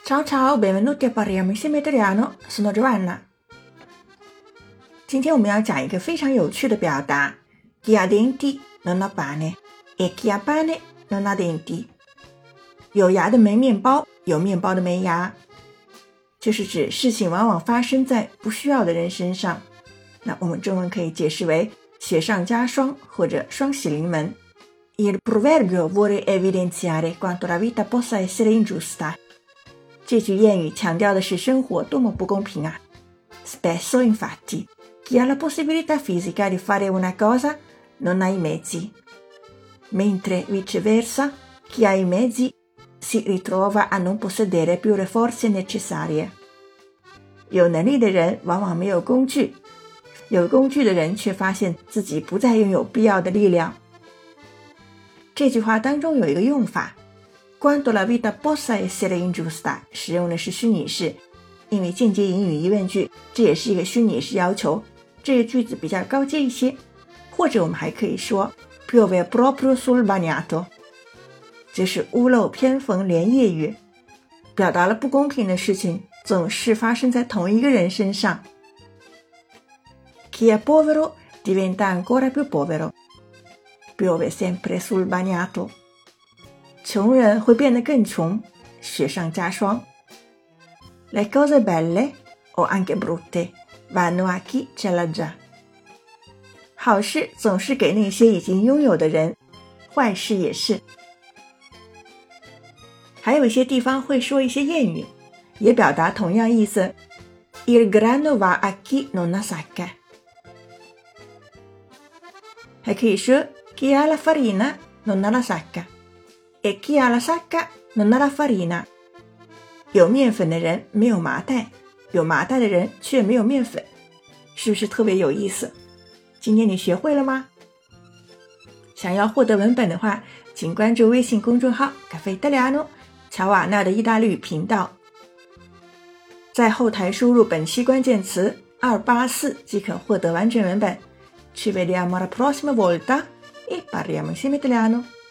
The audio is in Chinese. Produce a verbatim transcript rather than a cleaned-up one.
Ciao ciao, benvenuti a Parliamo insieme italiano, sono Giovanna。今天我们要讲一个非常有趣的表达 Chi ha denti non ha pane e chi ha pane non ha denti。 有牙的没面包，有面包的没牙。这是指事情往往发生在不需要的人身上，那我们中文可以解释为雪上加霜或者双喜临门。Il proverbio vuole evidenziare quanto la vita possa essere ingiusta。 这句谚语强调的是生活多么不公平啊。 Spesso infatti chi ha la possibilità fisica di fare una cosa non ha i mezzi, mentre viceversa chi ha i mezzi si ritrova a non possedere più le forze necessarie。 有能力的人往往没有工具，有工具的人却发现自己不再拥有必要的力量。这句话当中有一个用法 Quanto la vita possa essere ingiusta 使用的是虚拟式，因为间接引语疑问句，这也是一个虚拟式要求，这个句子比较高阶一些。或者我们还可以说 piove proprio sul bagnato， 这是屋漏偏逢连夜雨，表达了不公平的事情总是发生在同一个人身上。 Chi è povero diventa ancora più povero, piove sempre sul bagnato。 穷人会变得更穷，雪上加霜。 Le cose belle o anche brutte vanno a chi ce l'ha già。 好事总是给那些已经拥有的人，坏事也是。还有一些地方会说一些谚语，也表达同样意思。 Il grano va a chi non ha sacca。 还可以说 Chi ha la farina non ha la sacca。E chi ha la sacca non ha la farina。 有面粉的人没有麻袋，有麻袋的人却没有面粉，是不是特别有意思？今天你学会了吗？想要获得文本的话，请关注微信公众号 Caffè Italiano 乔瓦纳的意大利语频道，在后台输入本期关键词二八四即可获得完整文本。Ci vediamo la prossima volta e parliamo insieme italiano。